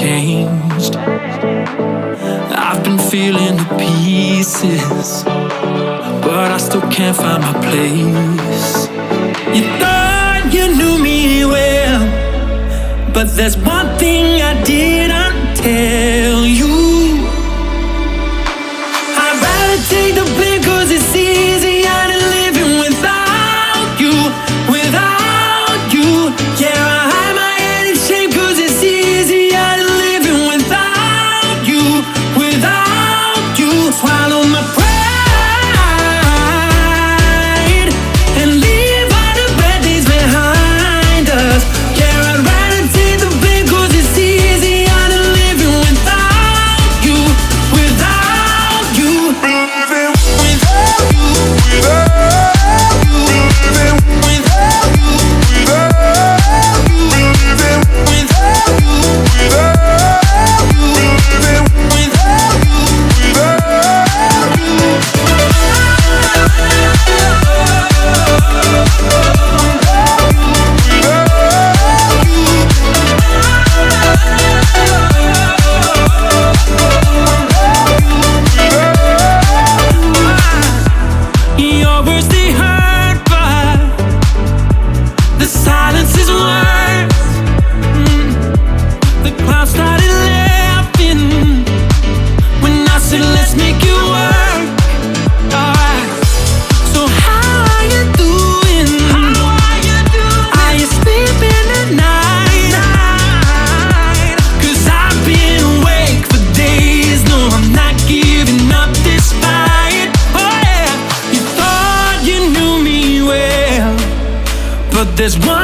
changed. I've been feeling the pieces, but I still can't find my place. You thought you knew me well, but there's one thing I didn't tell you. I'd rather take the blame 'cause it's easier than living without you, without you. Yeah, I hide my head in shame 'cause it's easier than living without you, without you. Swallow my pride and leave all the bad days behind us. Yeah, I'd rather take the blame 'cause it's easier than living without you, without you. Your words they hurt, but the silence is worse. The clouds started laughing when I said let's make it work. Alright. So how are you doing? Are you sleeping at night? 'Cause I've been awake for days. No, I'm not giving up this fight. Oh yeah, you thought you knew me well, but there's one